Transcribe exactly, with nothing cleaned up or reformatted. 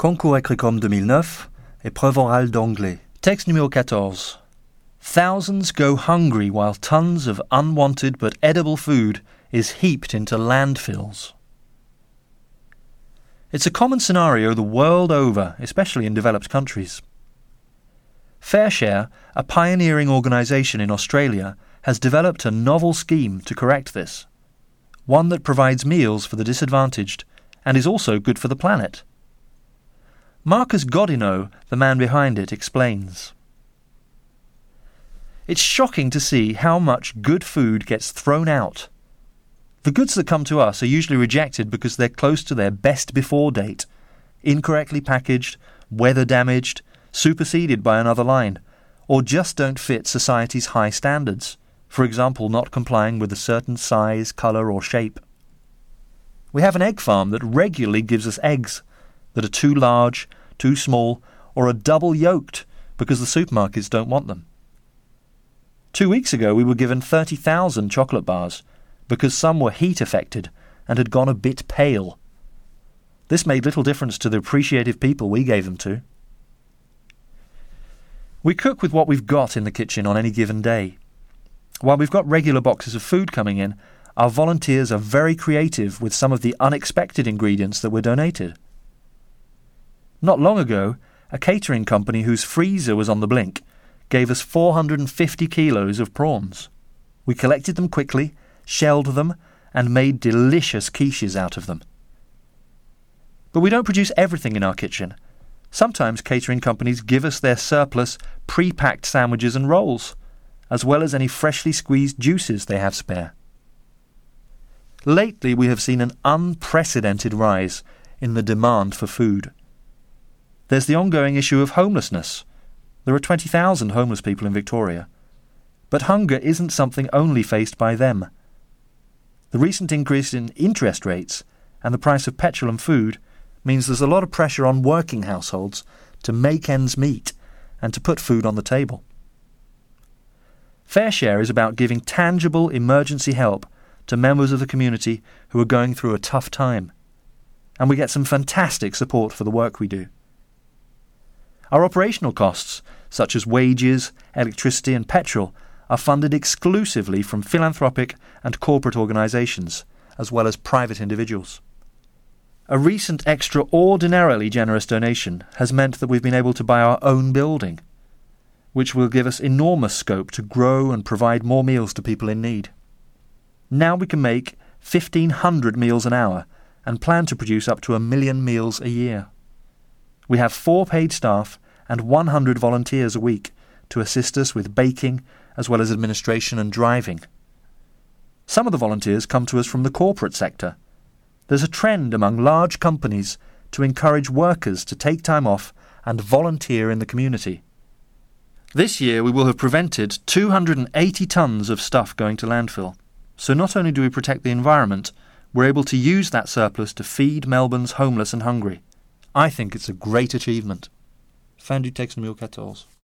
Concours Écrit-Com deux mille neuf, épreuve orale d'anglais. Texte numéro quatorze. Thousands go hungry while tons of unwanted but edible food is heaped into landfills. It's a common scenario the world over, especially in developed countries. FareShare, a pioneering organisation in Australia, has developed a novel scheme to correct this. One that provides meals for the disadvantaged and is also good for the planet. Marcus Godinot, the man behind it, explains. It's shocking to see how much good food gets thrown out. The goods that come to us are usually rejected because they're close to their best before date, incorrectly packaged, weather damaged, superseded by another line, or just don't fit society's high standards, for example not complying with a certain size, colour or shape. We have an egg farm that regularly gives us eggs that are too large, too small, or are double yolked because the supermarkets don't want them. Two weeks ago we were given thirty thousand chocolate bars because some were heat affected and had gone a bit pale. This made little difference to the appreciative people we gave them to. We cook with what we've got in the kitchen on any given day. While we've got regular boxes of food coming in, our volunteers are very creative with some of the unexpected ingredients that were donated. Not long ago, a catering company whose freezer was on the blink gave us four hundred fifty kilos of prawns. We collected them quickly, shelled them, and made delicious quiches out of them. But we don't produce everything in our kitchen. Sometimes catering companies give us their surplus pre-packed sandwiches and rolls, as well as any freshly squeezed juices they have spare. Lately we have seen an unprecedented rise in the demand for food. There's the ongoing issue of homelessness. There are twenty thousand homeless people in Victoria. But hunger isn't something only faced by them. The recent increase in interest rates and the price of petrol and food means there's a lot of pressure on working households to make ends meet and to put food on the table. FareShare is about giving tangible emergency help to members of the community who are going through a tough time. And we get some fantastic support for the work we do. Our operational costs, such as wages, electricity and petrol, are funded exclusively from philanthropic and corporate organisations, as well as private individuals. A recent extraordinarily generous donation has meant that we've been able to buy our own building, which will give us enormous scope to grow and provide more meals to people in need. Now we can make fifteen hundred meals an hour and plan to produce up to a million meals a year. We have four paid staff and one hundred volunteers a week to assist us with baking as well as administration and driving. Some of the volunteers come to us from the corporate sector. There's a trend among large companies to encourage workers to take time off and volunteer in the community. This year we will have prevented two hundred eighty tonnes of stuff going to landfill. So not only do we protect the environment, we're able to use that surplus to feed Melbourne's homeless and hungry. I think it's a great achievement. Fin du texte numéro quatorze.